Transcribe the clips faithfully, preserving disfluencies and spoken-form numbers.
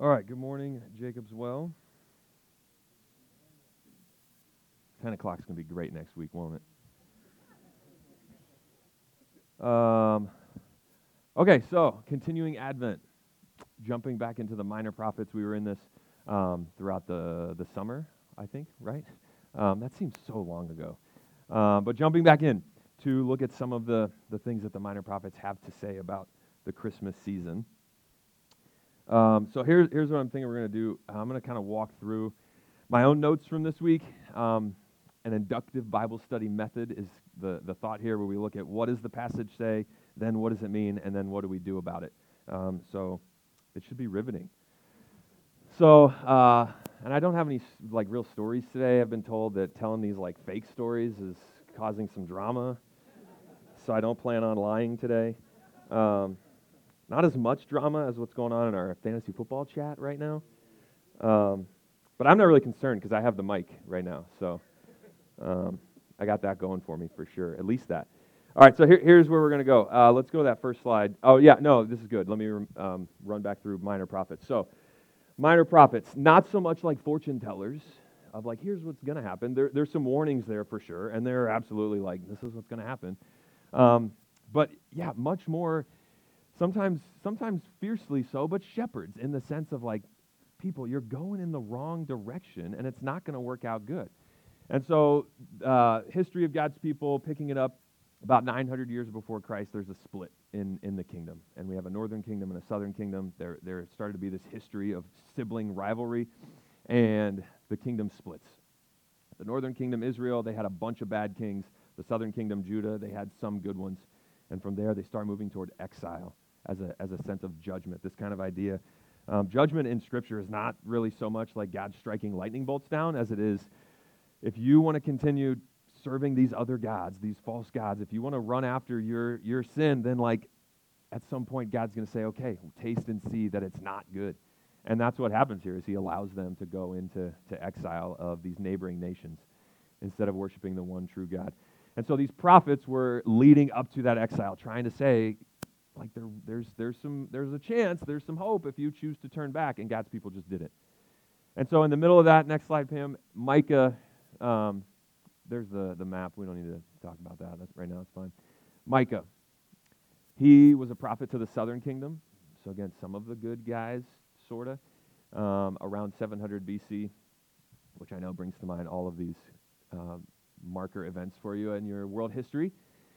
right, good morning, Jacob's Well. ten o'clock's going to be great next week, won't it? Um, okay, so continuing Advent, jumping back into the minor prophets. We were in this um, throughout the, the summer, I think, right? Um, that seems so long ago. Um, but jumping back in to look at some of the, the things that the minor prophets have to say about the Christmas season. Um, so here's, here's what I'm thinking we're going to do. I'm going to kind of walk through my own notes from this week. Um, an inductive Bible study method is the, the thought here, where we look at what does the passage say, then what does it mean, and then what do we do about it. Um, so it should be riveting. So, uh, and I don't have any like real stories today. I've been told that telling these like fake stories is causing some drama, so I don't plan on lying today. Um, not as much drama as what's going on in our fantasy football chat right now. Um, but I'm not really concerned because I have the mic right now, so um, I got that going for me for sure, at least that. All right, so here, here's where we're going to go. Uh, let's go to that first slide. Oh, yeah, no, this is good. Let me um, run back through minor prophets. So, minor prophets, not so much like fortune tellers of like, here's what's going to happen. There, there's some warnings there for sure, and they're absolutely like, this is what's going to happen. Um, but, yeah, much more, sometimes, sometimes fiercely so, but shepherds in the sense of like, people, you're going in the wrong direction, and it's not going to work out good. And so, uh, history of God's people, picking it up about nine hundred years before Christ, there's a split in, in the kingdom. And we have a northern kingdom and a southern kingdom. There, there started to be this history of sibling rivalry, and the kingdom splits. The northern kingdom, Israel, they had a bunch of bad kings. The southern kingdom, Judah, they had some good ones. And from there, they start moving toward exile as a, as a sense of judgment, this kind of idea. Um, judgment in Scripture is not really so much like God striking lightning bolts down as it is, if you want to continue serving these other gods, these false gods, if you want to run after your, your sin, then like at some point God's going to say, okay, taste and see that it's not good. And that's what happens here, is he allows them to go into to exile of these neighboring nations instead of worshiping the one true God. And so these prophets were leading up to that exile, trying to say, like there, there's there's some there's a chance, there's some hope if you choose to turn back, and God's people just didn't. And so in the middle of that, next slide, Pam, Micah, um, there's the, the map. We don't need to talk about that. That's, right now it's fine. Micah, he was a prophet to the southern kingdom. So again, some of the good guys, sort of, um, around seven hundred B C, which I know brings to mind all of these uh, marker events for you in your world history.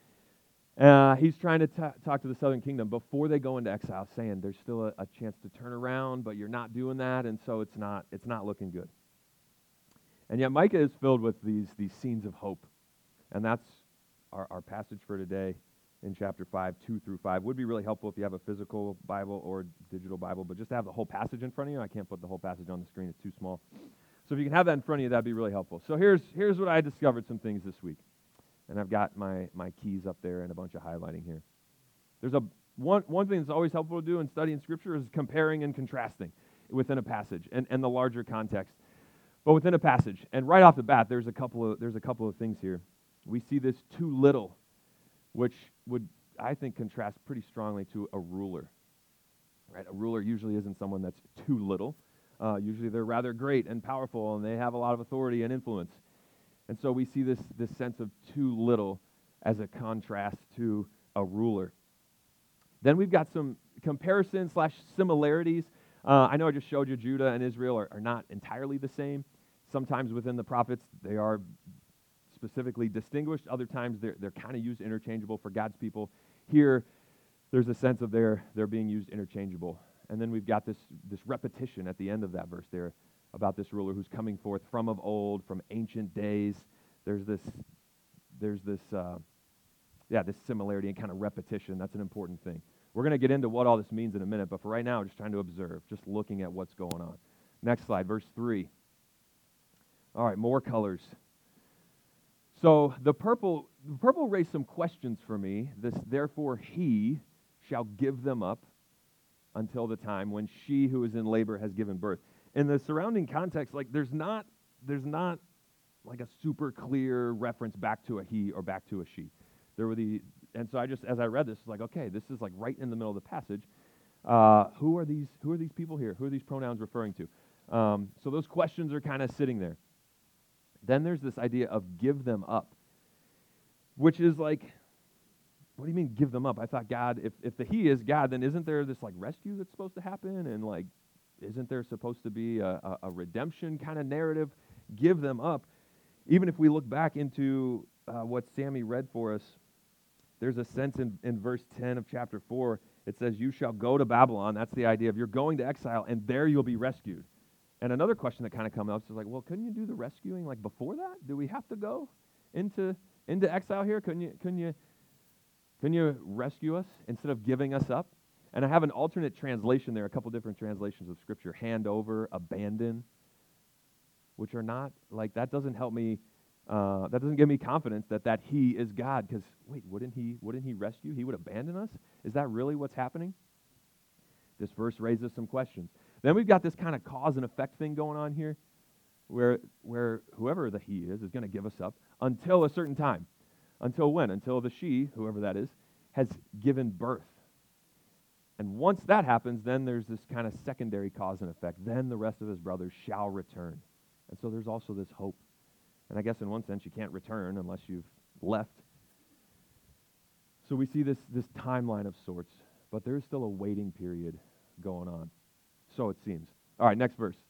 Uh, he's trying to t- talk to the southern kingdom before they go into exile, saying there's still a, a chance to turn around, but you're not doing that, and so it's not it's not looking good. And yet Micah is filled with these these scenes of hope, and that's our, our passage for today in chapter five, two through five. Would be really helpful if you have a physical Bible or digital Bible, but just to have the whole passage in front of you. I can't put the whole passage on the screen; it's too small. So if you can have that in front of you, that'd be really helpful. So here's here's what I discovered some things this week. And I've got my, my keys up there and a bunch of highlighting here. There's a one one thing that's always helpful to do in studying Scripture is comparing and contrasting within a passage and, and the larger context. But within a passage, and right off the bat, there's a couple of there's a couple of things here. We see this too little, which would, I think, contrast pretty strongly to a ruler. Right? A ruler usually isn't someone that's too little. Uh, usually they're rather great and powerful, and they have a lot of authority and influence. And so we see this, this sense of too little as a contrast to a ruler. Then we've got some comparisons slash similarities. Uh, I know I just showed you Judah and Israel are, are not entirely the same. Sometimes within the prophets, they are specifically distinguished. Other times, they're, they're kind of used interchangeable for God's people. Here, there's a sense of they're, they're being used interchangeable. And then we've got this, this repetition at the end of that verse there, about this ruler who's coming forth from of old, from ancient days. There's this, there's this, uh, yeah, this similarity and kind of repetition. That's an important thing. We're going to get into what all this means in a minute, but for right now, we're just trying to observe, just looking at what's going on. Next slide, verse three. All right, more colors. So the purple, the purple raised some questions for me. This, therefore, he shall give them up until the time when she who is in labor has given birth. In the surrounding context, like there's not there's not like a super clear reference back to a he or back to a she. There were the and so I just as I read this, was like, okay, this is like right in the middle of the passage. Uh, who are these? Who are these people here? Who are these pronouns referring to? Um, so those questions are kind of sitting there. Then there's this idea of give them up, which is like, what do you mean give them up? I thought God, if, if the He is God, then isn't there this like rescue that's supposed to happen? And like, isn't there supposed to be a, a, a redemption kind of narrative? Give them up. Even if we look back into uh, what Sammy read for us, there's a sense in, in verse ten of chapter four, it says, you shall go to Babylon. That's the idea of you're going to exile, and there you'll be rescued. And another question that kind of comes up is like, well, couldn't you do the rescuing like before that? Do we have to go into into exile here? Couldn't you couldn't you couldn't you rescue us instead of giving us up? And I have an alternate translation there, a couple different translations of Scripture: hand over, abandon, which are not like that. Doesn't help me. Uh, that doesn't give me confidence that that He is God. Because wait, wouldn't He wouldn't He rescue? He would abandon us? Is that really what's happening? This verse raises some questions. Then we've got this kind of cause and effect thing going on here, where where whoever the He is is going to give us up until a certain time. Until when? Until the she, whoever that is, has given birth. And once that happens, then there's this kind of secondary cause and effect. Then the rest of his brothers shall return. And so there's also this hope. And I guess in one sense you can't return unless you've left. So we see this, this timeline of sorts, but there is still a waiting period going on. So it seems. All right, next verse.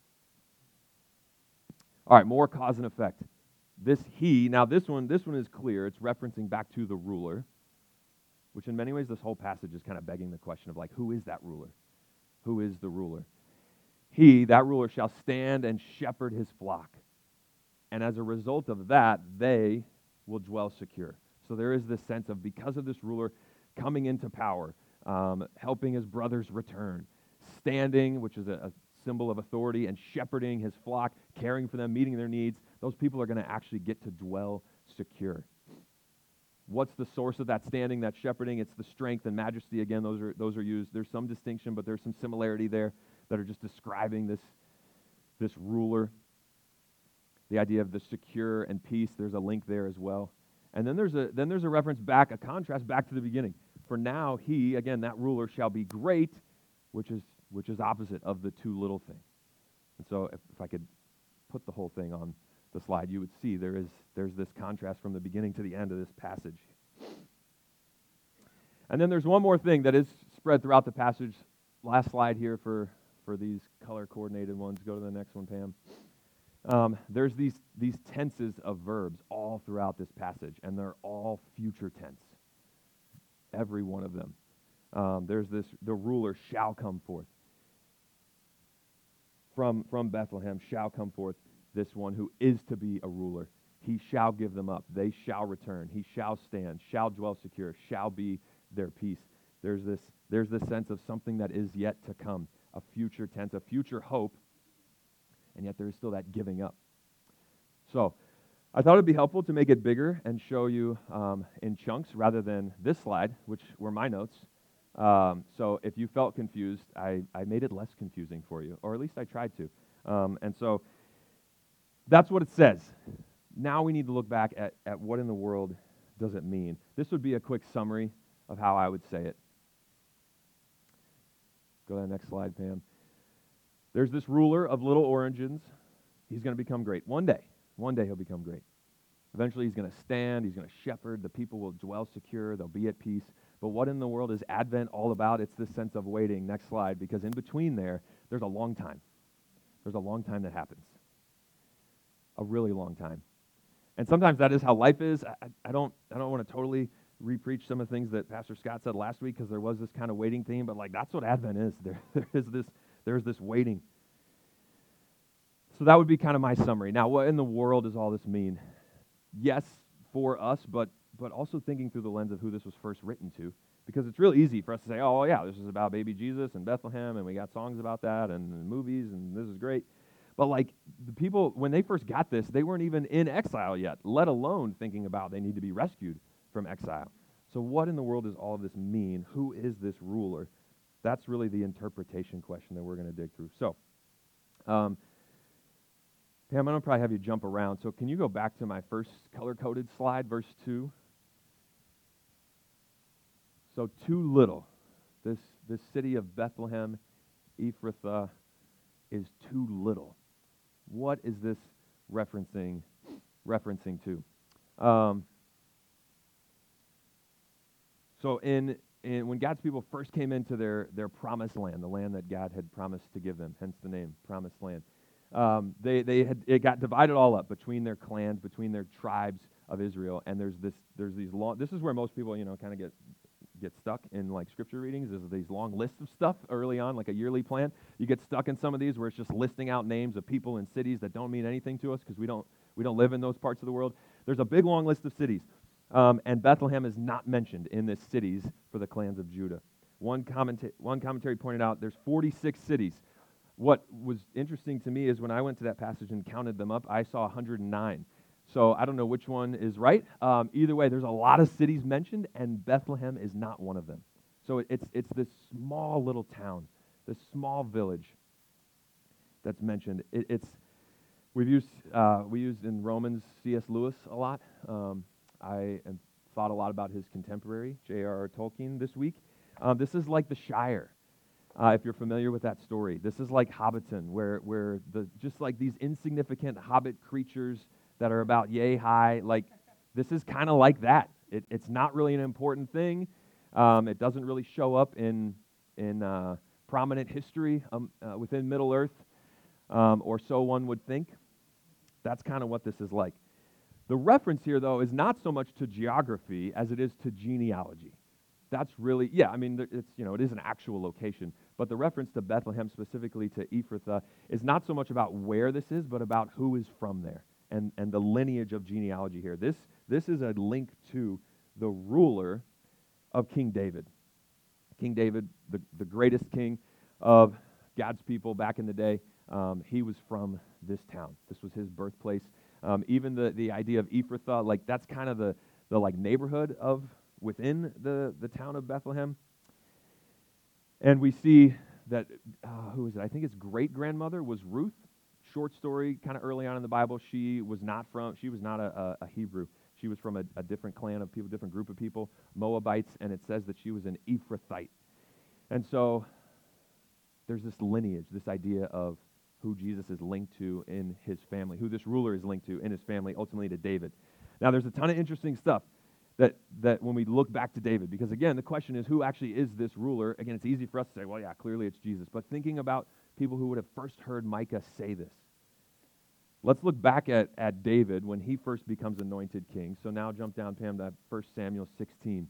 All right, more cause and effect. This He, now this one, this one is clear. It's referencing back to the ruler, which in many ways this whole passage is kind of begging the question of like, who is that ruler? Who is the ruler? He, that ruler, shall stand and shepherd his flock. And as a result of that, they will dwell secure. So there is this sense of, because of this ruler coming into power, um, helping his brothers return, standing, which is a, a symbol of authority, and shepherding his flock, caring for them, meeting their needs, those people are going to actually get to dwell secure. What's the source of that standing, that shepherding? It's the strength and majesty. Again, those are those are used. There's some distinction, but there's some similarity there that are just describing this, this ruler. The idea of the secure and peace, there's a link there as well. And then there's a then there's a reference back, a contrast back to the beginning. For now he, again, that ruler shall be great, which is which is opposite of the too little thing. And so if, if I could put the whole thing on the slide, you would see there is there's this contrast from the beginning to the end of this passage. And then there's one more thing that is spread throughout the passage. Last slide here for, for these color-coordinated ones. Go to the next one, Pam. Um, there's these, these tenses of verbs all throughout this passage, and they're all future tense. Every one of them. Um, there's this, the ruler shall come forth. From, from Bethlehem shall come forth this one who is to be a ruler. He shall give them up. They shall return. He shall stand, shall dwell secure, shall be their peace. There's this, there's this sense of something that is yet to come, a future tense, a future hope, and yet there is still that giving up. So I thought it would be helpful to make it bigger and show you um, in chunks rather than this slide, which were my notes. Um, so if you felt confused, I, I made it less confusing for you, or at least I tried to. Um, and so that's what it says. Now we need to look back at, at what in the world does it mean. This would be a quick summary of how I would say it. Go to the next slide, Pam. There's this ruler of little origins. He's going to become great. One day, one day he'll become great. Eventually he's going to stand, he's going to shepherd, the people will dwell secure, they'll be at peace. But what in the world is Advent all about? It's this sense of waiting. Next slide, because in between there, there's a long time. There's a long time that happens. A really long time. And sometimes that is how life is. I, I don't I don't want to totally re-preach some of the things that Pastor Scott said last week, because there was this kind of waiting theme, but like that's what Advent is. There, there is this there's this waiting. So that would be kind of my summary. Now, what in the world does all this mean? Yes, for us, but but also thinking through the lens of who this was first written to, because it's real easy for us to say, oh, yeah, this is about baby Jesus and Bethlehem, and we got songs about that, and, and movies, and this is great. But like the people, when they first got this, they weren't even in exile yet, let alone thinking about they need to be rescued from exile. So what in the world does all of this mean? Who is this ruler? That's really the interpretation question that we're going to dig through. So, um, Pam, I'm going to probably have you jump around. So can you go back to my first color-coded slide, verse two? So too little. This, this city of Bethlehem, Ephrathah, is too little. What is this referencing referencing to? Um, so in, in when God's people first came into their, their promised land, the land that God had promised to give them, hence the name, promised land, um, they, they had, it got divided all up between their clans, between their tribes of Israel, and there's this there's these long, this is where most people, you know, kind of get get stuck in like scripture readings, is these long lists of stuff early on, like a yearly plan. You get stuck in some of these where it's just listing out names of people and cities that don't mean anything to us because we don't we don't live in those parts of the world. There's a big long list of cities, um, and Bethlehem is not mentioned in this cities for the clans of Judah. One commenta- one commentary pointed out there's forty-six cities. What was interesting to me is when I went to that passage and counted them up, I saw one hundred nine. So I don't know which one is right. Um, either way, there's a lot of cities mentioned, and Bethlehem is not one of them. So it, it's it's this small little town, this small village that's mentioned. It, it's we've used uh, we used in Romans C S Lewis a lot. Um, I have thought a lot about his contemporary J R R Tolkien this week. Um, this is like the Shire. Uh, if you're familiar with that story, this is like Hobbiton, where where the just like these insignificant hobbit creatures that are about yay high, like this is kind of like that. It, it's not really an important thing. Um, it doesn't really show up in in uh, prominent history um, uh, within Middle Earth, um, or so one would think. That's kind of what this is like. The reference here, though, is not so much to geography as it is to genealogy. That's really, yeah, I mean, it's, you know, it is an actual location, but the reference to Bethlehem, specifically to Ephrathah, is not so much about where this is, but about who is from there and, and the lineage of genealogy here. This, this is a link to the ruler of King David. King David, the, the greatest king of God's people back in the day, um, he was from this town. This was his birthplace. Um, even the, the idea of Ephrathah, like that's kind of the, the like neighborhood of within the, the town of Bethlehem. And we see that, uh, who is it? I think his great-grandmother was Ruth. Short story, kind of early on in the Bible. She was not from, she was not a, a, a Hebrew. She was from a, a different clan of people, different group of people, Moabites, and it says that she was an Ephrathite. And so there's this lineage, this idea of who Jesus is linked to in his family, who this ruler is linked to in his family, ultimately to David. Now, there's a ton of interesting stuff that, that when we look back to David, because again, the question is, who actually is this ruler? Again, it's easy for us to say, well, yeah, clearly it's Jesus. But thinking about people who would have first heard Micah say this, let's look back at, at David when he first becomes anointed king. So now jump down, Pam, to First Samuel sixteen.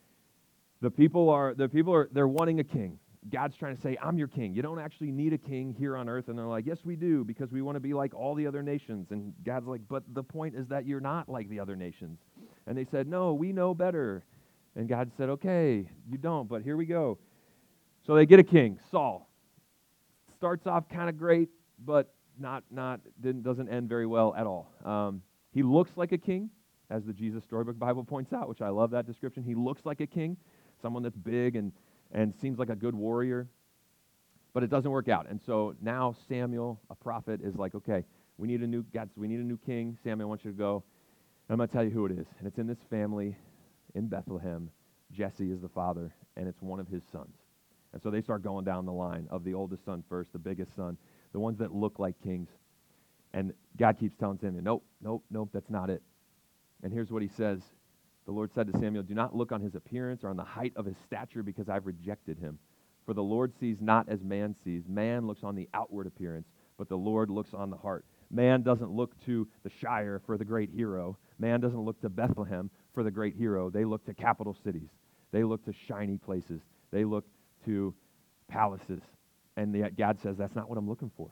The people are, the people are, they're wanting a king. God's trying to say, I'm your king. You don't actually need a king here on earth. And they're like, yes, we do, because we want to be like all the other nations. And God's like, but the point is that you're not like the other nations. And they said, no, we know better. And God said, okay, you don't, but here we go. So they get a king, Saul. Starts off kind of great, but not, not didn't, doesn't end very well at all. Um, he looks like a king, as the Jesus Storybook Bible points out, which I love that description. He looks like a king, someone that's big and and seems like a good warrior, but it doesn't work out. And so now Samuel, a prophet, is like, okay, we need a new God, we need a new king. Samuel, I want you to go. And I'm going to tell you who it is. And it's in this family in Bethlehem. Jesse is the father, and it's one of his sons. And so they start going down the line of the oldest son first, the biggest son, the ones that look like kings. And God keeps telling Samuel, nope, nope, nope, that's not it. And here's what he says. The Lord said to Samuel, do not look on his appearance or on the height of his stature, because I've rejected him. For the Lord sees not as man sees. Man looks on the outward appearance, but the Lord looks on the heart. Man doesn't look to the Shire for the great hero. Man doesn't look to Bethlehem for the great hero. They look to capital cities. They look to shiny places. They look to palaces. And yet God says, that's not what I'm looking for.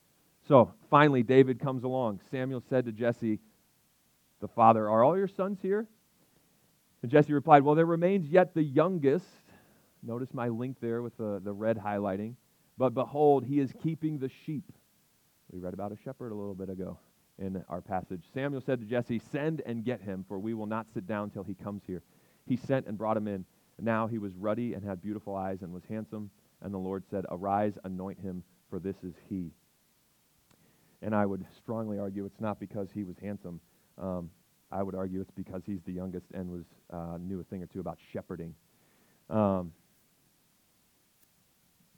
So finally, David comes along. Samuel said to Jesse, the father, are all your sons here? And Jesse replied, well, there remains yet the youngest. Notice my link there with the, the red highlighting. But behold, he is keeping the sheep. We read about a shepherd a little bit ago in our passage. Samuel said to Jesse, send and get him, for we will not sit down till he comes here. He sent and brought him in. Now he was ruddy and had beautiful eyes and was handsome. And the Lord said, arise, anoint him, for this is he. And I would strongly argue it's not because he was handsome. Um, I would argue it's because he's the youngest and was uh, knew a thing or two about shepherding. Um,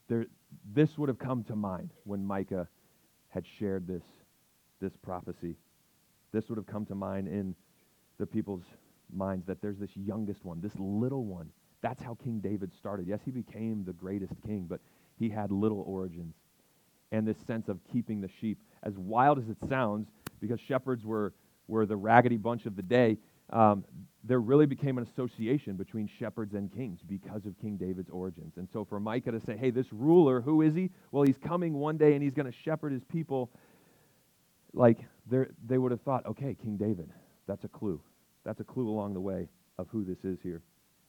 there, this would have come to mind when Micah had shared this, this prophecy. This would have come to mind in the people's minds, that there's this youngest one, this little one. That's how King David started. Yes, he became the greatest king, but he had little origins. And this sense of keeping the sheep, as wild as it sounds, because shepherds were, were the raggedy bunch of the day, um, there really became an association between shepherds and kings because of King David's origins. And so for Micah to say, hey, this ruler, who is he? Well, he's coming one day and he's going to shepherd his people. Like, they would have thought, okay, King David, that's a clue. That's a clue along the way of who this is here.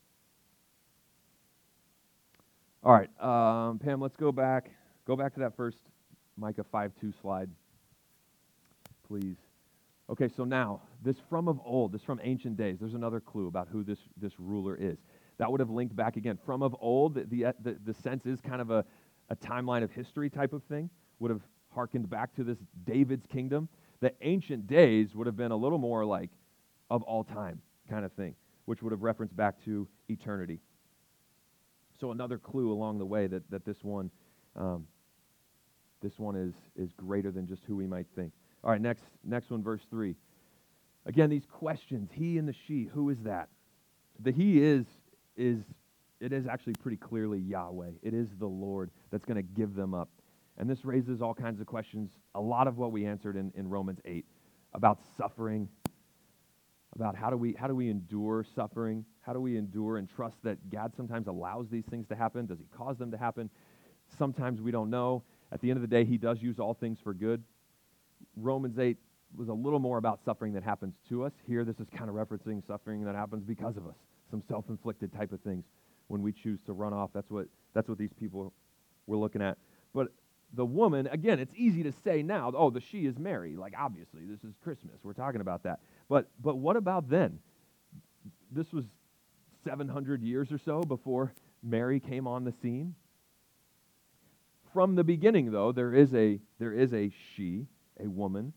All right, um, Pam, let's go back. Go back to that first Micah five two slide, please. Okay, so now, this from of old, this from ancient days, there's another clue about who this, this ruler is. That would have linked back again. From of old, the, the, the, the sense is kind of a, a timeline of history type of thing, would have harkened back to this David's kingdom. The ancient days would have been a little more like of all time kind of thing, which would have referenced back to eternity. So another clue along the way that, that this one um, this one is, is greater than just who we might think. All right, next, next one, verse three. Again, these questions, he and the she, who is that? The he is, is it is actually pretty clearly Yahweh. It is the Lord that's going to give them up. And this raises all kinds of questions, a lot of what we answered in, in Romans eight, about suffering, about how do we how do we endure suffering? How do we endure and trust that God sometimes allows these things to happen? Does he cause them to happen? Sometimes we don't know. At the end of the day, he does use all things for good. Romans eight was a little more about suffering that happens to us. Here, this is kind of referencing suffering that happens because of us, some self-inflicted type of things when we choose to run off. That's what that's what these people were looking at. But the woman, again, it's easy to say now, oh, the she is Mary. Like, obviously, this is Christmas. We're talking about that. But but what about then? This was seven hundred years or so before Mary came on the scene. From the beginning, though, there is a there is a she, a woman,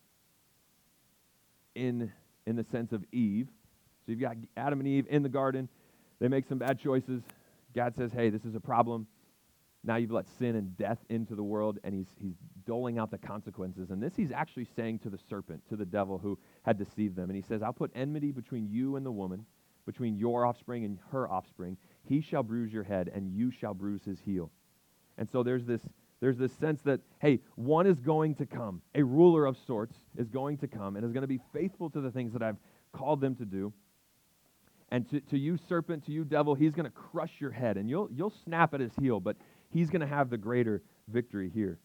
in in the sense of Eve. So you've got Adam and Eve in the garden. They make some bad choices. God says, hey, this is a problem. Now you've let sin and death into the world, and he's he's doling out the consequences. And this he's actually saying to the serpent, to the devil who had deceived them. And he says, I'll put enmity between you and the woman, between your offspring and her offspring. He shall bruise your head, and you shall bruise his heel. And so there's this there's this sense that, hey, one is going to come. A ruler of sorts is going to come and is going to be faithful to the things that I've called them to do. And to, to you, serpent, to you, devil, he's going to crush your head, and you'll you'll snap at his heel, but he's going to have the greater victory here.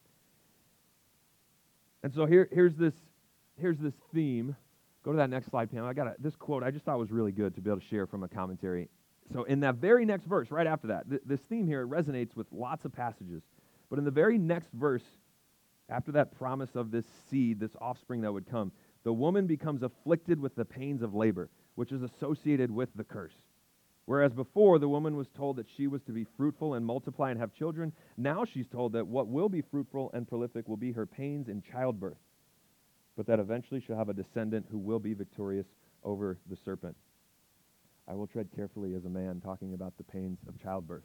And so here, here's this here's this theme. Go to that next slide, Pam. I got a, this quote I just thought was really good to be able to share from a commentary. So in that very next verse, right after that, th- this theme here resonates with lots of passages. But in the very next verse, after that promise of this seed, this offspring that would come, the woman becomes afflicted with the pains of labor, which is associated with the curse. Whereas before, the woman was told that she was to be fruitful and multiply and have children, now she's told that what will be fruitful and prolific will be her pains in childbirth, but that eventually she'll have a descendant who will be victorious over the serpent. I will tread carefully as a man, talking about the pains of childbirth.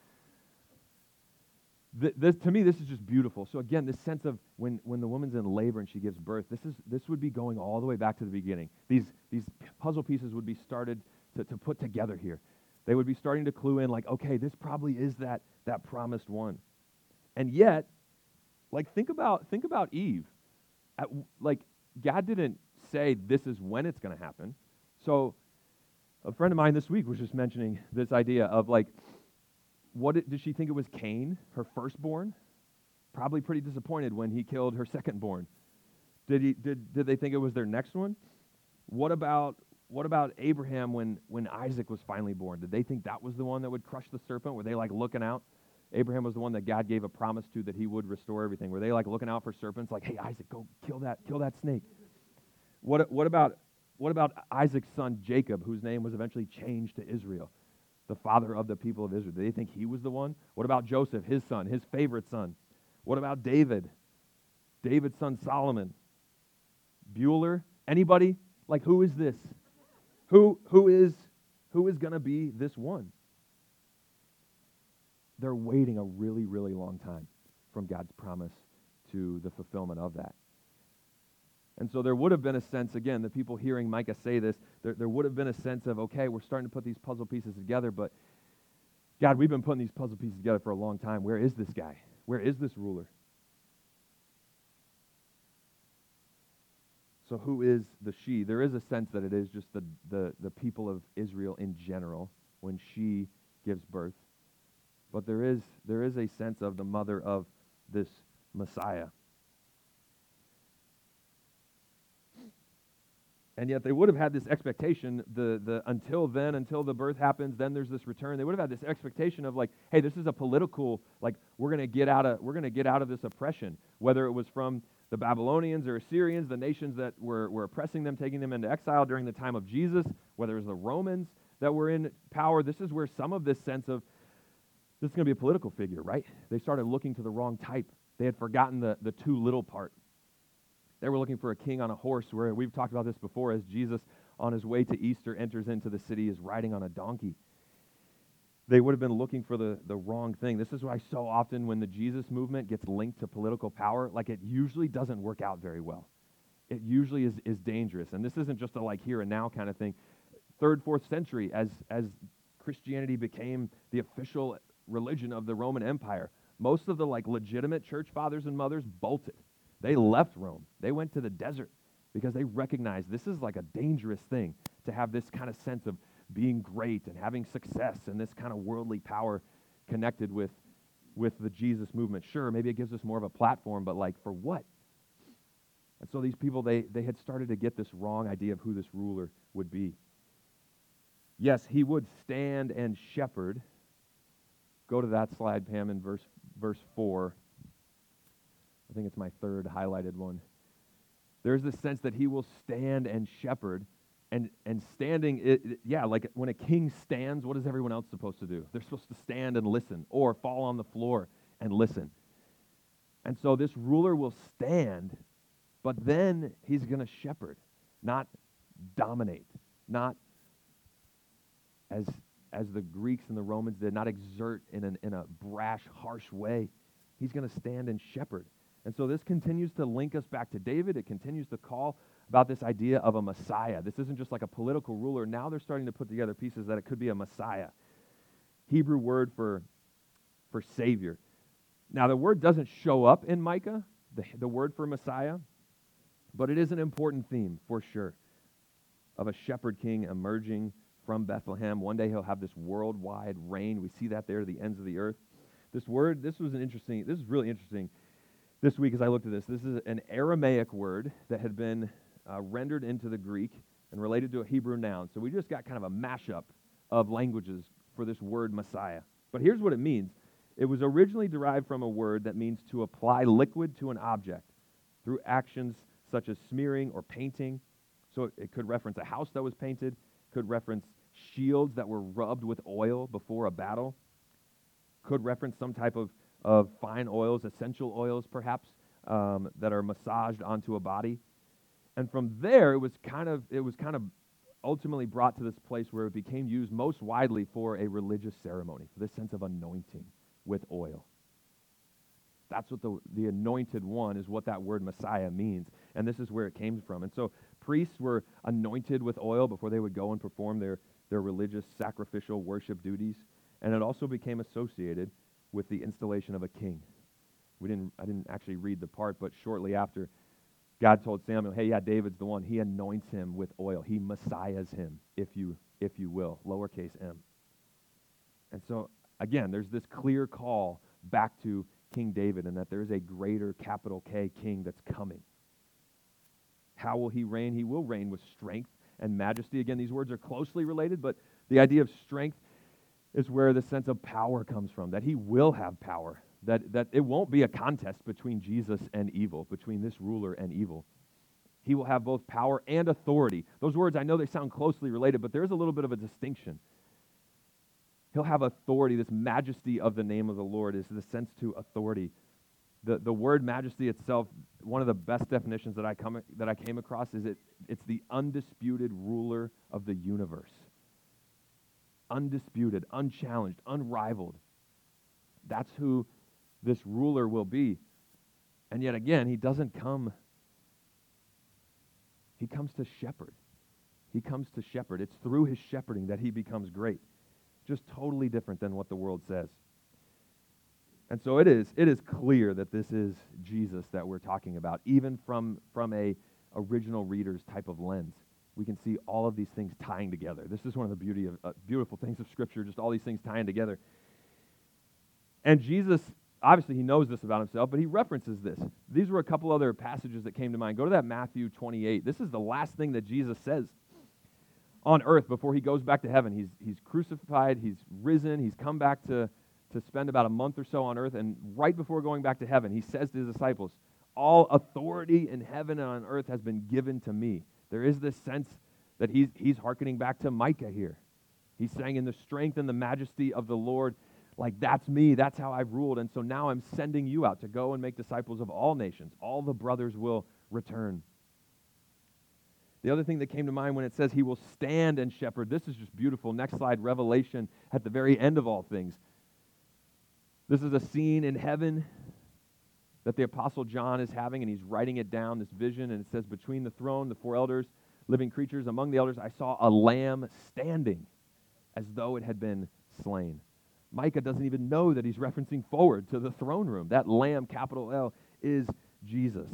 Th- this, to me, this is just beautiful. So again, this sense of when, when the woman's in labor and she gives birth, this is this would be going all the way back to the beginning. These these puzzle pieces would be started to, to put together here. They would be starting to clue in, like, okay, this probably is that that promised one. And yet, like, think about think about Eve. At, like, God didn't say this is when it's going to happen. So a friend of mine this week was just mentioning this idea of, like, what did, did she think it was Cain, her firstborn? Probably pretty disappointed when he killed her secondborn. Did he? Did did they think it was their next one? What about what about Abraham when when Isaac was finally born? Did they think that was the one that would crush the serpent? Were they like looking out? Abraham was the one that God gave a promise to that he would restore everything. Were they like looking out for serpents? Like, hey, Isaac, go kill that kill that snake. What what about what about Isaac's son Jacob, whose name was eventually changed to Israel, the father of the people of Israel? Did they think he was the one? What about Joseph, his son, his favorite son? What about David? David's son Solomon? Bueller? Anybody? Like, who is this? Who who is who is going to be this one? they're waiting a really, really long time from God's promise to the fulfillment of that. And so there would have been a sense, again, the people hearing Micah say this, there, there would have been a sense of, okay, we're starting to put these puzzle pieces together, but God, we've been putting these puzzle pieces together for a long time. Where is this guy? Where is this ruler? So who is the she? There is a sense that it is just the, the, the people of Israel in general when she gives birth. But there is there is a sense of the mother of this Messiah. And yet they would have had this expectation, the, the until then, until the birth happens, then there's this return. They would have had this expectation of like, hey, this is a political, like we're gonna get out of we're gonna get out of this oppression, whether it was from the Babylonians or Assyrians, the nations that were, were oppressing them, taking them into exile during the time of Jesus, whether it was the Romans that were in power. This is where some of this sense of this is going to be a political figure, right? They started looking to the wrong type. They had forgotten the, the too little part. They were looking for a king on a horse, where we've talked about this before, as Jesus on his way to Easter enters into the city is riding on a donkey. They would have been looking for the, the wrong thing. This is why so often when the Jesus movement gets linked to political power, like it usually doesn't work out very well. It usually is, is dangerous. And this isn't just a like here and now kind of thing. Third, fourth century, as, as Christianity became the official religion of the Roman Empire, most of the like legitimate church fathers and mothers bolted. They left Rome. They went to the desert because they recognized this is like a dangerous thing to have this kind of sense of being great and having success and this kind of worldly power connected with, with the Jesus movement. Sure, maybe it gives us more of a platform, but like for what? And so these people, they, they had started to get this wrong idea of who this ruler would be. Yes, he would stand and shepherd. Go to that slide, Pam, in verse, verse four. I think it's my third highlighted one. There's this sense that he will stand and shepherd. And and standing, it, it, yeah, like when a king stands, what is everyone else supposed to do? They're supposed to stand and listen, or fall on the floor and listen. And so this ruler will stand, but then he's going to shepherd, not dominate, not as as the Greeks and the Romans did, not exert in an in a brash, harsh way. He's going to stand and shepherd. And so this continues to link us back to David. It continues to call about this idea of a Messiah. This isn't just like a political ruler. Now they're starting to put together pieces that it could be a Messiah. Hebrew word for, for Savior. Now the word doesn't show up in Micah, the, the word for Messiah, but it is an important theme for sure of a shepherd king emerging from Bethlehem. One day he'll have this worldwide reign. We see that there to the ends of the earth. This word, this was an interesting, this is really interesting. This week as I looked at this, this is an Aramaic word that had been uh, rendered into the Greek and related to a Hebrew noun. So we just got kind of a mashup of languages for this word Messiah. But here's what it means. It was originally derived from a word that means to apply liquid to an object through actions such as smearing or painting. So it, it could reference a house that was painted, could reference shields that were rubbed with oil before a battle, could reference some type of of fine oils, essential oils perhaps, um, that are massaged onto a body. And from there, it was kind of it was kind of ultimately brought to this place where it became used most widely for a religious ceremony, for this sense of anointing with oil. That's what the, the anointed one is, what that word Messiah means. And this is where it came from. And so priests were anointed with oil before they would go and perform their, their religious sacrificial worship duties. And it also became associated with the installation of a king. We didn't. I didn't actually read the part, but shortly after, God told Samuel, "Hey, yeah, David's the one. He anoints him with oil. He messiahs him, if you if you will, lowercase m." And so again, there's this clear call back to King David, and that there is a greater capital K king that's coming. How will he reign? He will reign with strength and majesty. Again, these words are closely related, but the idea of strength is where the sense of power comes from, that he will have power, that, that it won't be a contest between Jesus and evil, between this ruler and evil. He will have both power and authority. Those words, I know they sound closely related, but there's a little bit of a distinction. He'll have authority. This majesty of the name of the Lord is the sense to authority. The, the word majesty itself, one of the best definitions that I come that I came across is it it's the undisputed ruler of the universe. Undisputed, unchallenged, unrivaled. That's who this ruler will be. And yet again, he doesn't come, he comes to shepherd. He comes to shepherd. It's through his shepherding that he becomes great. Just totally different than what the world says. And so it is, it is clear that this is Jesus that we're talking about, even from, from a original reader's type of lens. We can see all of these things tying together. This is one of the beauty of uh, beautiful things of Scripture, just all these things tying together. And Jesus, obviously he knows this about himself, but he references this. These were a couple other passages that came to mind. Go to that Matthew twenty-eight. This is the last thing that Jesus says on earth before he goes back to heaven. He's, he's crucified, he's risen, he's come back to, to spend about a month or so on earth, and right before going back to heaven, he says to his disciples, all authority in heaven and on earth has been given to me. There is this sense that he's, he's hearkening back to Micah here. He's saying in the strength and the majesty of the Lord, like that's me, that's how I've ruled, and so now I'm sending you out to go and make disciples of all nations. All the brothers will return. The other thing that came to mind when it says he will stand and shepherd, this is just beautiful. Next slide, Revelation at the very end of all things. This is a scene in heaven that the Apostle John is having, and he's writing it down, this vision, and it says, between the throne, the four elders, living creatures, among the elders, I saw a lamb standing as though it had been slain. Micah doesn't even know that he's referencing forward to the throne room. That lamb, capital L, is Jesus.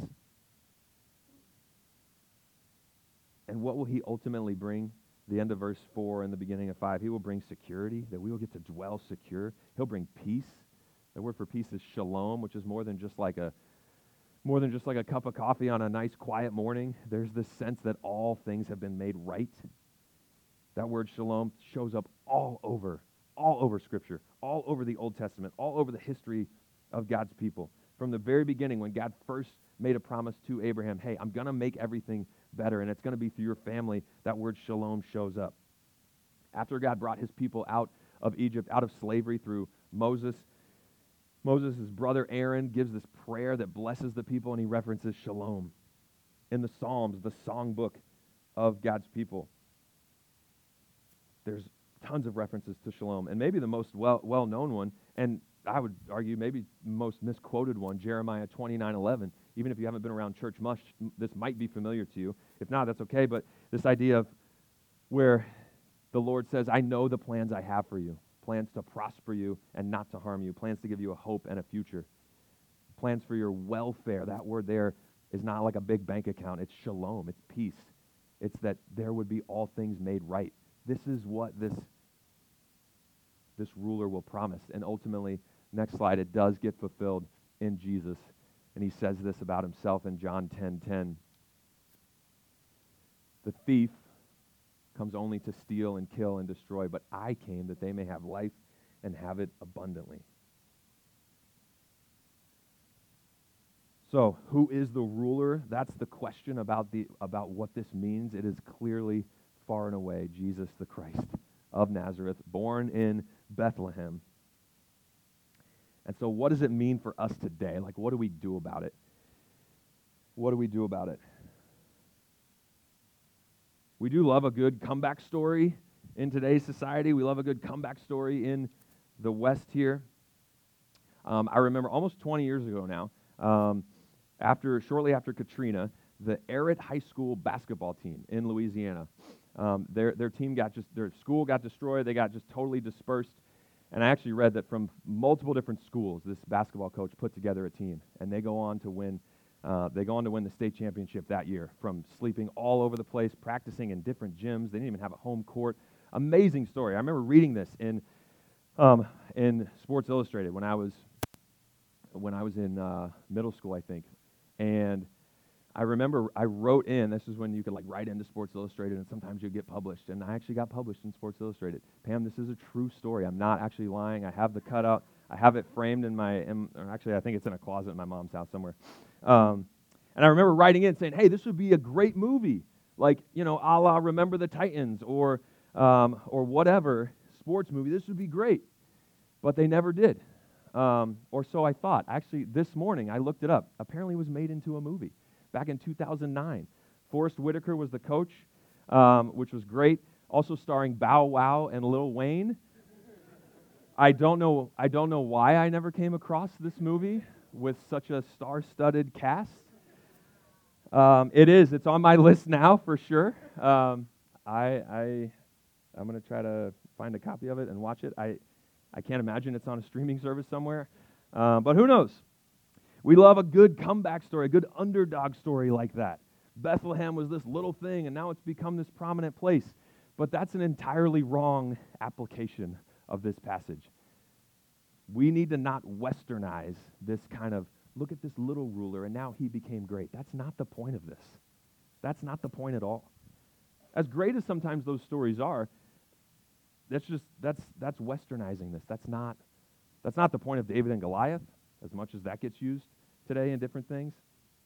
And what will he ultimately bring? The end of verse four and the beginning of five. He will bring security, that we will get to dwell secure. He'll bring peace. The word for peace is shalom, which is more than just like a more than just like a cup of coffee on a nice quiet morning. There's this sense that all things have been made right. That word shalom shows up all over, all over Scripture, all over the Old Testament, all over the history of God's people. From the very beginning, when God first made a promise to Abraham, hey, I'm going to make everything better, and it's going to be through your family, that word shalom shows up. After God brought his people out of Egypt, out of slavery through Moses, Moses' brother Aaron gives this prayer that blesses the people, and he references shalom in the Psalms, the songbook of God's people. There's tons of references to shalom, and maybe the most well, well-known one, and I would argue maybe the most misquoted one, Jeremiah twenty-nine eleven. Even if you haven't been around church much, this might be familiar to you. If not, that's okay, but this idea of where the Lord says, I know the plans I have for you, plans to prosper you and not to harm you, plans to give you a hope and a future, plans for your welfare. That word there is not like a big bank account. It's shalom. It's peace. It's that there would be all things made right. This is what this, this ruler will promise. And ultimately, next slide, it does get fulfilled in Jesus. And he says this about himself in John ten ten. The thief comes only to steal and kill and destroy, but I came that they may have life and have it abundantly. So, who is the ruler? That's the question about the about what this means. It is clearly, far and away, Jesus the Christ of Nazareth, born in Bethlehem. And so what does it mean for us today? Like, what do we do about it? What do we do about it? We do love a good comeback story in today's society. We love a good comeback story in the West here. Um, I remember almost twenty years ago now, um, after shortly after Katrina, the Errett High School basketball team in Louisiana, um, their their team got just their school got destroyed. They got just totally dispersed. And I actually read that from multiple different schools, this basketball coach put together a team, and they go on to win. Uh, they go on to win the state championship that year. From sleeping all over the place, practicing in different gyms, they didn't even have a home court. Amazing story. I remember reading this in um, in Sports Illustrated when I was when I was in uh, middle school, I think, and I remember I wrote in, this is when you could like write into Sports Illustrated and sometimes you'd get published, and I actually got published in Sports Illustrated. Pam, this is a true story. I'm not actually lying. I have the cutout. I have it framed in my, in, or actually I think it's in a closet in my mom's house somewhere. Um, and I remember writing in saying, hey, this would be a great movie, like, you know, a la Remember the Titans or um, or whatever, sports movie. This would be great. But they never did. Um, or so I thought. Actually, this morning I looked it up. Apparently it was made into a movie. Back in two thousand nine. Forrest Whitaker was the coach, um, which was great. Also starring Bow Wow and Lil Wayne. I don't know. I don't know why I never came across this movie with such a star-studded cast. Um, it is. It's on my list now for sure. Um, I, I, I'm gonna try to find a copy of it and watch it. I, I can't imagine it's on a streaming service somewhere, uh, but who knows? We love a good comeback story, a good underdog story like that. Bethlehem was this little thing, and now it's become this prominent place. But that's an entirely wrong application of this passage. We need to not westernize this kind of, look at this little ruler, and now he became great. That's not the point of this. That's not the point at all. As great as sometimes those stories are, that's just, that's, that's westernizing this. That's not, that's not the point of David and Goliath, as much as that gets used today in different things.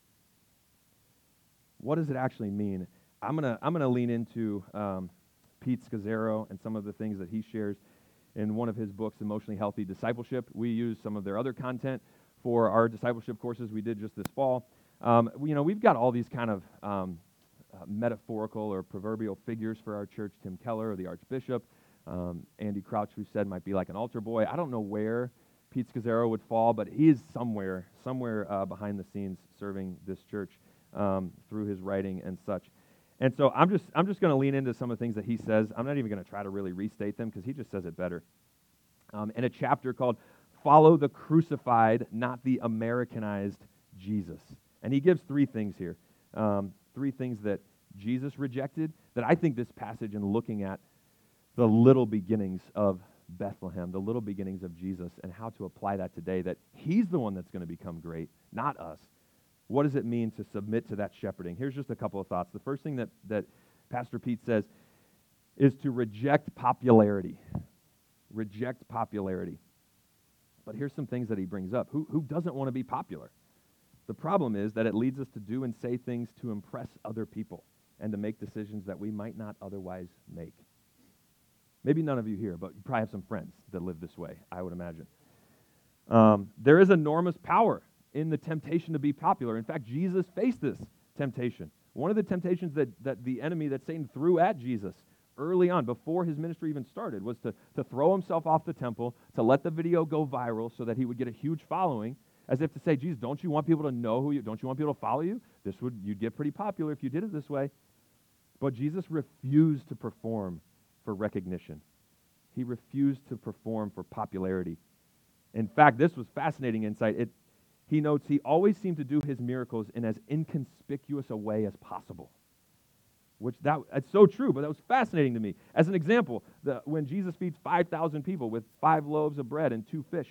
What does it actually mean? I'm gonna I'm gonna lean into um, Pete Scazzaro and some of the things that he shares in one of his books, Emotionally Healthy Discipleship. We use some of their other content for our discipleship courses we did just this fall. Um, we, you know, we've got all these kind of um, uh, metaphorical or proverbial figures for our church. Tim Keller, the Archbishop, um, Andy Crouch, who said might be like an altar boy. I don't know where Pete Scazzaro would fall, but he is somewhere, somewhere uh, behind the scenes serving this church um, through his writing and such. And so I'm just I'm just going to lean into some of the things that he says. I'm not even going to try to really restate them because he just says it better. Um, in a chapter called "Follow the Crucified, Not the Americanized Jesus," and he gives three things here, um, three things that Jesus rejected. That I think this passage, in looking at the little beginnings of Bethlehem, the little beginnings of Jesus, and how to apply that today, that he's the one that's going to become great, not us. What does it mean to submit to that shepherding? Here's just a couple of thoughts. The first thing that, that Pastor Pete says is to reject popularity. Reject popularity. But here's some things that he brings up. Who, who doesn't want to be popular? The problem is that it leads us to do and say things to impress other people and to make decisions that we might not otherwise make. Maybe none of you here, but you probably have some friends that live this way, I would imagine. Um, there is enormous power in the temptation to be popular. In fact, Jesus faced this temptation. One of the temptations that, that the enemy, that Satan threw at Jesus early on, before his ministry even started, was to, to throw himself off the temple, to let the video go viral so that he would get a huge following, as if to say, Jesus, don't you want people to know who you, don't you want people to follow you? This would, you'd get pretty popular if you did it this way. But Jesus refused to perform for recognition. He refused to perform for popularity. In fact, this was fascinating insight. It, he notes he always seemed to do his miracles in as inconspicuous a way as possible. Which that it's so true, but that was fascinating to me. As an example, the, when Jesus feeds five thousand people with five loaves of bread and two fish,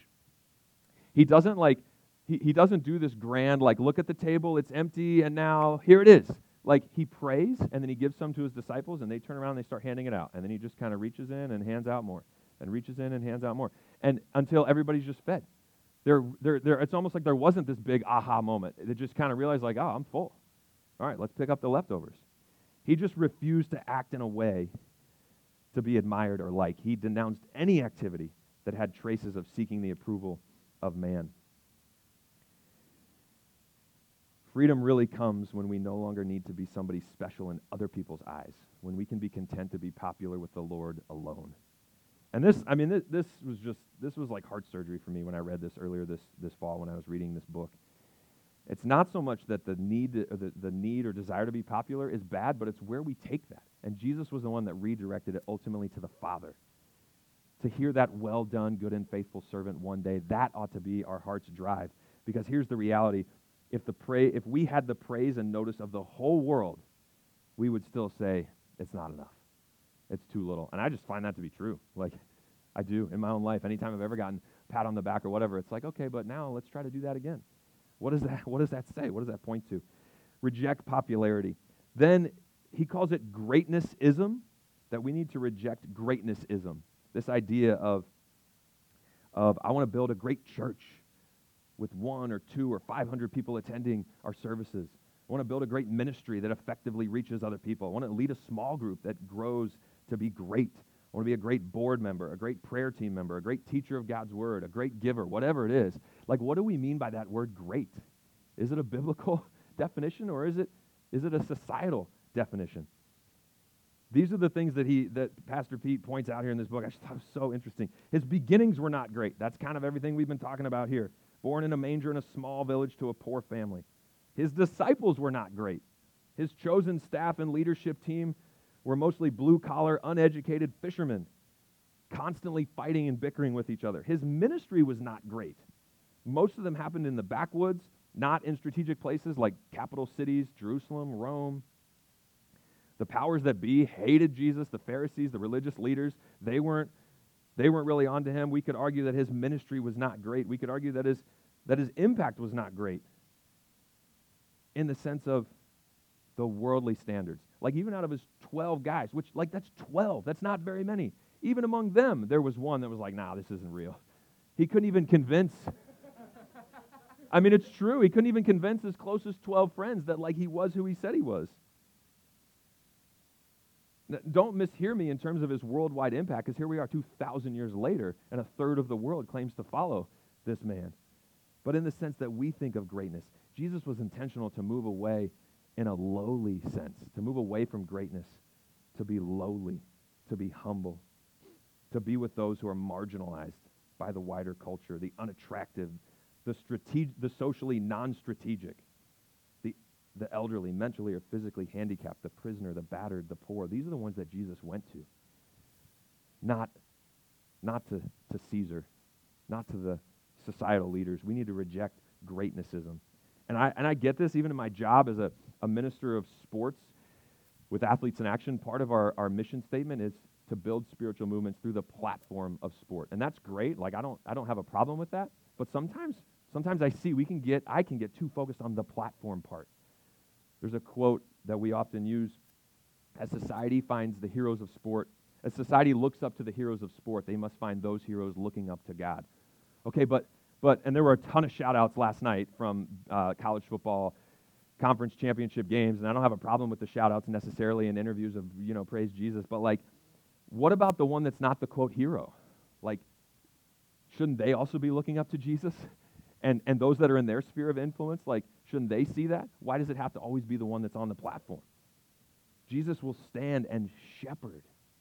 he doesn't like he, he doesn't do this grand, like, look at the table, it's empty, and now here it is. Like, he prays, and then he gives some to his disciples, and they turn around and they start handing it out. And then he just kind of reaches in and hands out more, and reaches in and hands out more, and until everybody's just fed. There, there, there. It's almost like there wasn't this big aha moment. They just kind of realized, like, oh, I'm full. All right, let's pick up the leftovers. He just refused to act in a way to be admired or liked. He denounced any activity that had traces of seeking the approval of man. Freedom really comes when we no longer need to be somebody special in other people's eyes, when we can be content to be popular with the Lord alone. And this, I mean, this, this was just, this was like heart surgery for me when I read this earlier this, this fall when I was reading this book. It's not so much that the need, or the, the need or desire to be popular is bad, but it's where we take that. And Jesus was the one that redirected it ultimately to the Father. To hear that well done, good and faithful servant one day, that ought to be our heart's drive. Because here's the reality. If the pra- if we had the praise and notice of the whole world, we would still say, it's not enough. It's too little. And I just find that to be true. Like, I do in my own life. Anytime I've ever gotten a pat on the back or whatever, it's like, okay, but now let's try to do that again. What does that, what does that say? What does that point to? Reject popularity. Then he calls it greatness-ism, that we need to reject greatness-ism. This idea of, of I want to build a great church with one or two or five hundred people attending our services. I want to build a great ministry that effectively reaches other people. I want to lead a small group that grows to be great. I want to be a great board member, a great prayer team member, a great teacher of God's word, a great giver, whatever it is. Like, what do we mean by that word great? Is it a biblical definition, or is it is it a societal definition? These are the things that he that Pastor Pete points out here in this book. I just thought it was so interesting. His beginnings were not great. That's kind of everything we've been talking about here. Born in a manger in a small village to a poor family. His disciples were not great. His chosen staff and leadership team were mostly blue-collar, uneducated fishermen, constantly fighting and bickering with each other. His ministry was not great. Most of them happened in the backwoods, not in strategic places like capital cities, Jerusalem, Rome. The powers that be hated Jesus. The Pharisees, the religious leaders, they weren't, they weren't really onto him. We could argue that his ministry was not great. We could argue that his, that his impact was not great in the sense of the worldly standards. Like even out of his twelve guys, which like that's twelve, that's not very many. Even among them, there was one that was like, nah, this isn't real. He couldn't even convince, I mean, it's true. He couldn't even convince his closest twelve friends that like he was who he said he was. Now, don't mishear me in terms of his worldwide impact, because here we are two thousand years later, and a third of the world claims to follow this man. But in the sense that we think of greatness, Jesus was intentional to move away in a lowly sense, to move away from greatness, to be lowly, to be humble, to be with those who are marginalized by the wider culture, the unattractive, the strate- the socially non-strategic, the, the elderly, mentally or physically handicapped, the prisoner, the battered, the poor. These are the ones that Jesus went to. Not, not to, to Caesar, not to the societal leaders. We need to reject greatnessism. And I, and I get this even in my job as a, a minister of sports with Athletes in Action. Part of our, our mission statement is to build spiritual movements through the platform of sport. And that's great. Like I don't I don't have a problem with that. But sometimes sometimes I see we can get I can get too focused on the platform part. There's a quote that we often use: as society finds the heroes of sport, as society looks up to the heroes of sport, they must find those heroes looking up to God. Okay, but but and there were a ton of shout outs last night from uh, college football conference championship games, and I don't have a problem with the shout outs necessarily in interviews of, you know, praise Jesus, but like, what about the one that's not the quote hero? Like, shouldn't they also be looking up to Jesus? And and those that are in their sphere of influence, like, shouldn't they see that? Why does it have to always be the one that's on the platform? Jesus will stand and shepherd.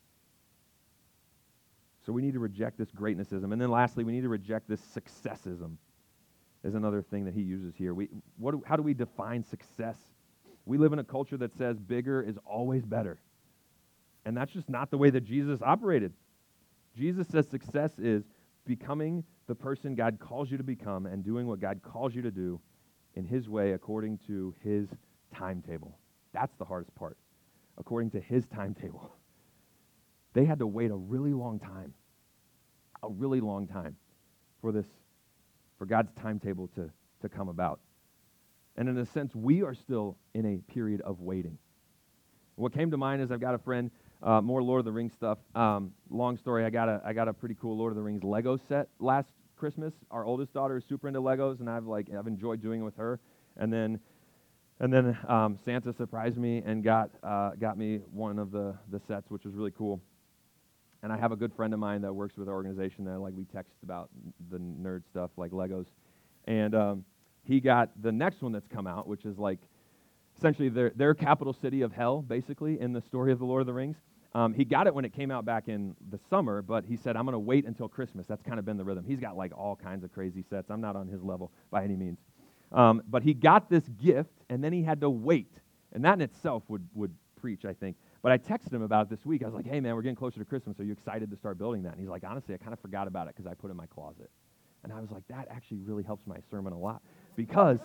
So we need to reject this greatnessism. And then lastly, we need to reject this successism is another thing that he uses here. We, what, do- how do we define success? We live in a culture that says bigger is always better. And that's just not the way that Jesus operated. Jesus says success is becoming the person God calls you to become and doing what God calls you to do in his way according to his timetable. That's the hardest part. According to his timetable. They had to wait a really long time, a really long time for this, for God's timetable to, to come about. And in a sense, we are still in a period of waiting. What came to mind is I've got a friend, uh, more Lord of the Rings stuff. Um, long story, I got a I got a pretty cool Lord of the Rings Lego set last Christmas. Our oldest daughter is super into Legos, and I've like I've enjoyed doing it with her. And then and then um, Santa surprised me and got uh, got me one of the the sets, which was really cool. And I have a good friend of mine that works with our organization that like we text about the nerd stuff like Legos. And um, he got the next one that's come out, which is like essentially their, their capital city of hell, basically, in the story of the Lord of the Rings. Um, he got it when it came out back in the summer, but he said, I'm going to wait until Christmas. That's kind of been the rhythm. He's got like all kinds of crazy sets. I'm not on his level by any means. Um, but he got this gift, and then he had to wait. And that in itself would, would preach, I think. But I texted him about it this week. I was like, hey, man, we're getting closer to Christmas. Are you excited to start building that? And he's like, honestly, I kind of forgot about it because I put it in my closet. And I was like, that actually really helps my sermon a lot. Because,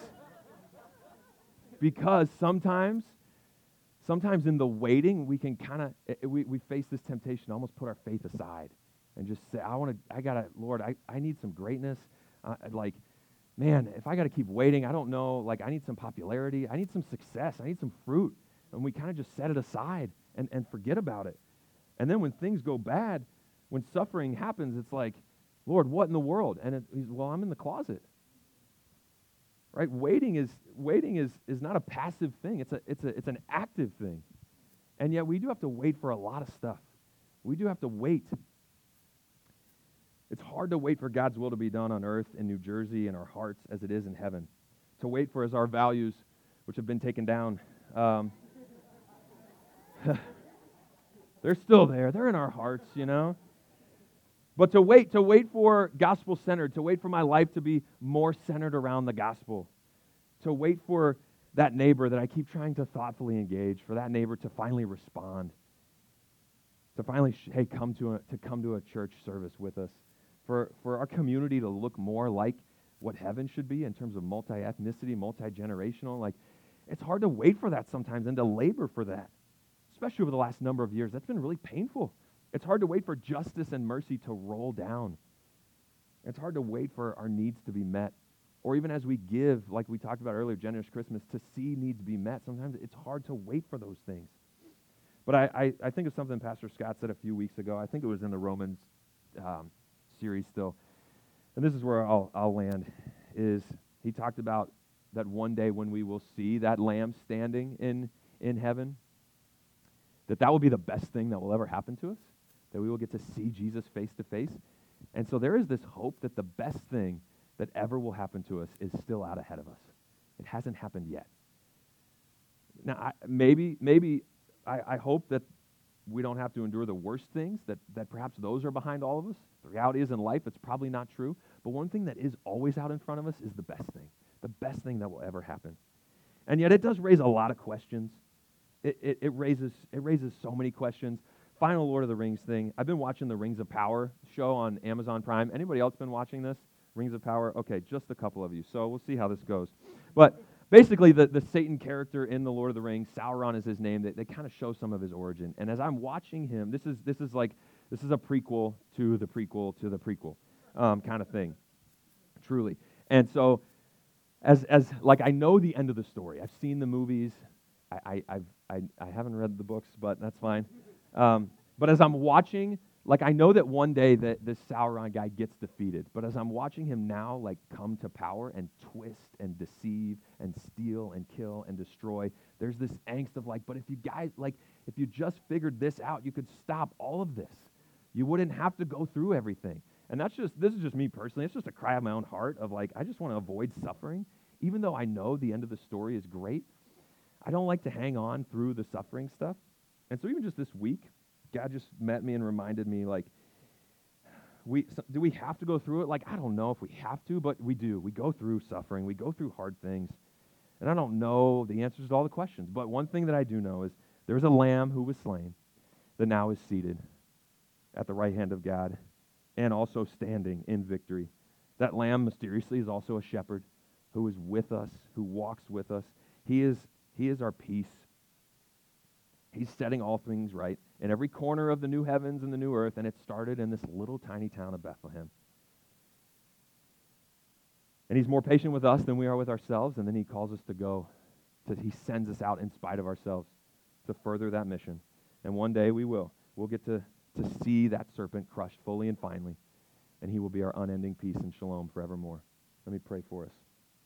because sometimes, sometimes in the waiting, we can kind of, we, we face this temptation to almost put our faith aside and just say, I want to, I got to, Lord, I, I need some greatness. Uh, like, man, if I got to keep waiting, I don't know. Like, I need some popularity. I need some success. I need some fruit. And we kind of just set it aside and, and forget about it. And then when things go bad, when suffering happens, it's like, Lord, what in the world? And it, he's, well, I'm in the closet. Right? Waiting is waiting is is not a passive thing. It's a it's a it's an active thing. And yet we do have to wait for a lot of stuff. We do have to wait. It's hard to wait for God's will to be done on earth in New Jersey in our hearts as it is in heaven. To wait for as our values, which have been taken down. Um, They're still there. They're in our hearts, you know. But to wait, to wait for gospel-centered, to wait for my life to be more centered around the gospel, to wait for that neighbor that I keep trying to thoughtfully engage, for that neighbor to finally respond, to finally, sh- hey, come to a, to come to a church service with us, for, for our community to look more like what heaven should be in terms of multi-ethnicity, multi-generational. Like, it's hard to wait for that sometimes and to labor for that, especially over the last number of years. That's been really painful. It's hard to wait for justice and mercy to roll down. It's hard to wait for our needs to be met. Or even as we give, like we talked about earlier, Generous Christmas, to see needs be met. Sometimes it's hard to wait for those things. But I, I, I think of something Pastor Scott said a few weeks ago. I think it was in the Romans um, series still. And this is where I'll, I'll land, is he talked about that one day when we will see that lamb standing in, in heaven, that that will be the best thing that will ever happen to us, that we will get to see Jesus face to face. And so there is this hope that the best thing that ever will happen to us is still out ahead of us. It hasn't happened yet. Now, I, maybe maybe I, I hope that we don't have to endure the worst things, that, that perhaps those are behind all of us. The reality is in life, it's probably not true. But one thing that is always out in front of us is the best thing, the best thing that will ever happen. And yet it does raise a lot of questions. It, it, it raises it raises so many questions. Final Lord of the Rings thing. I've been watching the Rings of Power show on Amazon Prime. Anybody else been watching this? Rings of Power? Okay, just a couple of you. So we'll see how this goes. But basically, the, the Satan character in the Lord of the Rings, Sauron is his name. They, they kind of show some of his origin. And as I'm watching him, this is this is like this is a prequel to the prequel to the prequel, um, kind of thing, truly. And so, as as like I know the end of the story. I've seen the movies. I I I've, I I haven't read the books, but that's fine. Um, but as I'm watching, like I know that one day that this Sauron guy gets defeated. But as I'm watching him now, like come to power and twist and deceive and steal and kill and destroy, there's this angst of like, but if you guys like, if you just figured this out, you could stop all of this. You wouldn't have to go through everything. And that's just this is just me personally. It's just a cry of my own heart of like, I just want to avoid suffering, even though I know the end of the story is great. I don't like to hang on through the suffering stuff. And so even just this week, God just met me and reminded me, like, we so, do we have to go through it? Like, I don't know if we have to, but we do. We go through suffering. We go through hard things. And I don't know the answers to all the questions. But one thing that I do know is there's a lamb who was slain that now is seated at the right hand of God and also standing in victory. That lamb mysteriously is also a shepherd who is with us, who walks with us. He is, he is our peace. He's setting all things right in every corner of the new heavens and the new earth, and it started in this little tiny town of Bethlehem. And he's more patient with us than we are with ourselves, and then he calls us to go. To, he sends us out in spite of ourselves to further that mission. And one day we will. We'll get to, to see that serpent crushed fully and finally, and he will be our unending peace and shalom forevermore. Let me pray for us.